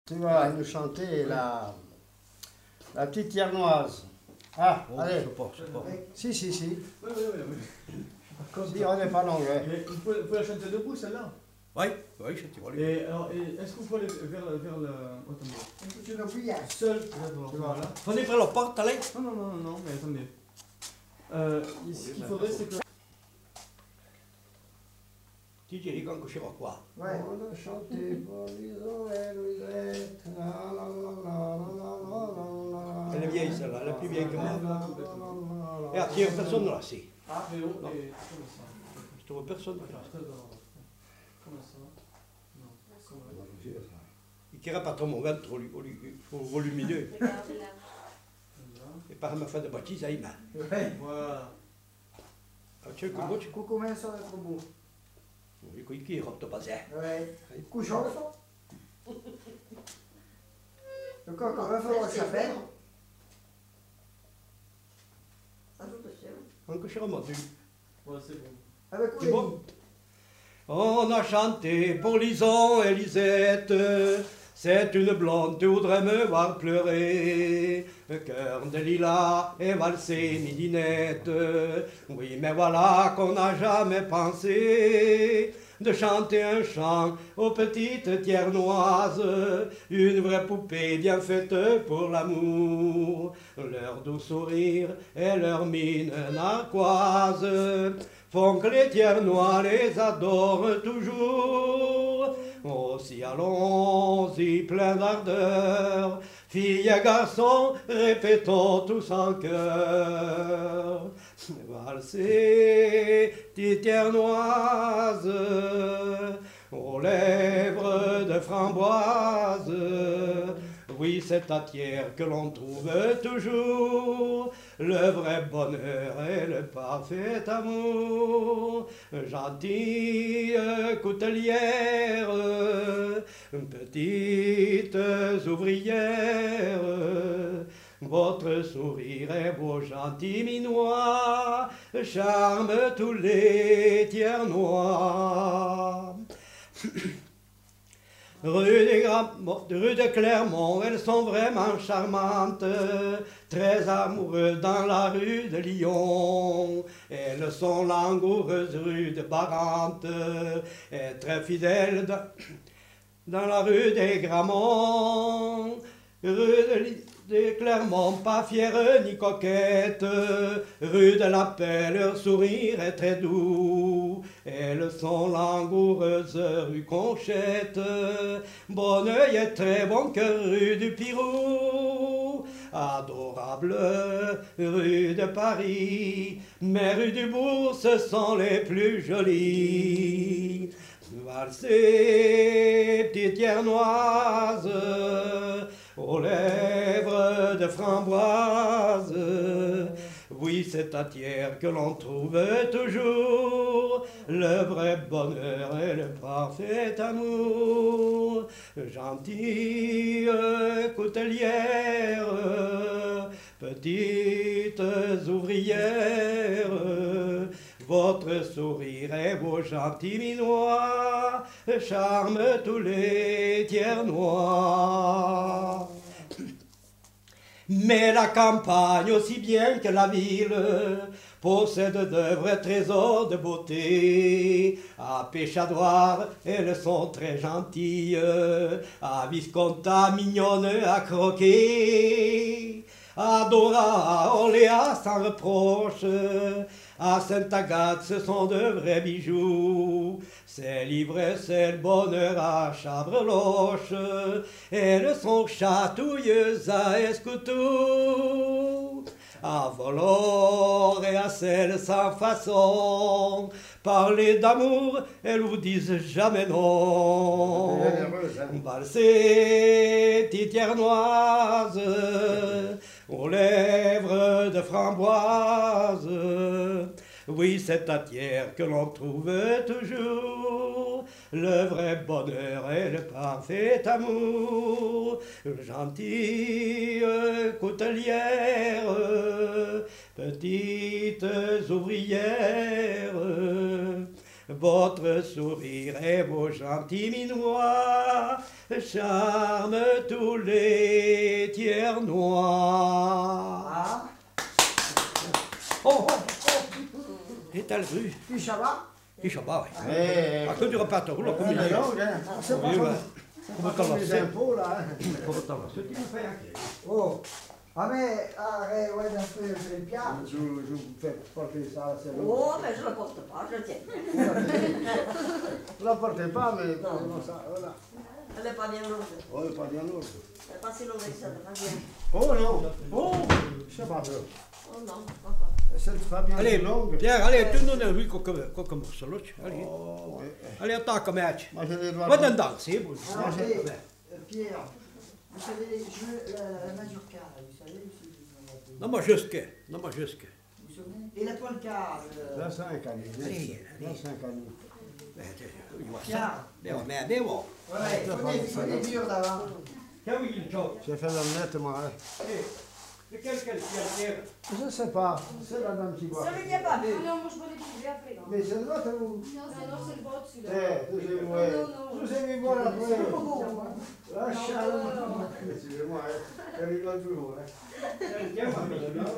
Tu vas nous chanter la petite Tiernoise. Ah, Oh, allez. je sais pas. Si. Oui. Si, on n'est pas anglais. Mais il faut la chanter debout, celle-là. Oui, je te vois. Et alors, est-ce que vous pouvez aller vers le... Attendez. Tu l'as vu Seul. Voilà. Prenez près la porte, allez. Non, mais attendez. Ce qu'il faudrait, c'est que... Tu dis, quand je sais pas quoi. Ouais. On a chanté pour Lison et Louisette. La, la, la, la, la, la, la. Elle est vieille, celle-là, elle est plus vieille que moi. Et Ah, tiens, personne ne l'a sait. Ah, mais oh, Non. et... Comment ça? Je trouve personne ne l'a sait. Comment ça? Non. Comment... Il tire pas trop mon ventre volumineux. Et par ma fin de bâtisse, il m'a. Ouais. Voilà. Tu sais comment tu Coucou, mais ça va être beau. Il couille qui rentre pas ça. Ouais. Couchons le fond. Le coq, on va faire la chapelle. Donc je suis remonté. Ouais, c'est bon. Avec C'est bon? On a chanté pour Lison et Lisette. C'est une blonde, tu voudrais me voir pleurer. Le cœur de lilas et valser midinette. Oui, mais voilà qu'on n'a jamais pensé de chanter un chant aux petites tiernoises. Une vraie poupée bien faite pour l'amour. Leur doux sourire et leur mine narquoise font que les tiernois les adorent toujours. Aussi allons-y plein d'ardeur, filles et garçons, répétons tous en chœur. Valsez, petite tiernoise, aux lèvres de framboise. Oui, c'est à Thiers que l'on trouve toujours le vrai bonheur et le parfait amour. Gentille coutelière, petites ouvrières, votre sourire est beau, gentil minois, charme tous les Tiernois. Rue de Clermont, elles sont vraiment charmantes, très amoureuses dans la rue de Lyon. Elles sont langoureuses rue de Barante, et très fidèles dans la rue des Grammont. Rue de Clermont, pas fière ni coquette, rue de la Paix, leur sourire est très doux. Elles sont langoureuses, rue Conchette, bon œil et très bon cœur, rue du Pirou. Adorable rue de Paris, mais rue du Bourg, ce sont les plus jolies. Valsez, petite tiernoise, aux lèvres de framboise. Oui, c'est à Thiers que l'on trouve toujours le vrai bonheur et le parfait amour. Gentille coutelière, petites ouvrières, votre sourire est beau, gentil minois, charme tous les Tiernois. Mais la campagne, aussi bien que la ville, possède de vrais trésors de beauté. À Péchadoire, elles sont très gentilles, à Visconta, mignonne à croquer. À Dora, à Orléans, sans reproche, à Sainte-Agathe, ce sont de vrais bijoux. C'est l'ivresse, c'est le bonheur à Chabreloche. Elles sont chatouilleuses à Escoutou. À Volor et à celles sans façon, parler d'amour, elles vous disent jamais non. Valsez, petite tiernoise, aux lèvres de framboise. Oui, c'est à Thiers que l'on trouve toujours le vrai bonheur et le parfait amour. Gentille coutelière, petites ouvrières, Votre sourire et vos gentils minois charment tous les tiernois. Ah, Oh, et t'as le rue. puis ça va? Et je sais pas, oui. Eh, À cause du reparteur, là, comme il on est est. longue, hein. C'est pas Oui, comme, ouais. c'est Comment pas t'en comme vas les faire? impôts là. Hein. Comment t'en vas? Ce qui me fait un clé. Oh. Ah mais, arrête, ouais, d'un peu, je l'ai bien. Je vous fais porter ça, c'est bon. Oh, mais je ne le porte pas, je le tiens. Vous la portez pas, mais comme ça, voilà. Elle n'est pas bien lourde. Oh, pas bien lourd. Elle n'est pas si lourde que ça, elle n'est pas bien. Oh non. Oh, je sais pas trop. Oh non, papa. C'est pas bien Allez, longue. Pierre, allez, tu nous donnes qualquer morceau, allez. Oh, oui. Allez, attends, match. Moi, j'ai les doigts. Va dans le danser, vous. Alors, Pierre, vous savez, je veux la mazurka, vous savez, Non, moi, jusque. Non, moi, jusque. vous vous souvenez? Et la polka, Là, c'est un canier. Allez, Là, c'est un canier. Pierre. Mais det var. Ouais, prenez dur d'avant. Kan vi inte ta? J'ai fait la lunette, moi. Hein. Det kan jag göra. Je ne sais pas. C'est la dame qui boit. Celui qui n'est pas vu. Non, moi je vois les privés après. Là. Mais c'est le vôtre ou? Non, c'est le vôtre celui-là. Eh, deuxième, ouais. Non, non. Vous avez vu voir après. La Non, chaleur. non, non. Excusez-moi, hein. Elle rigole toujours. Hein. Det kan man.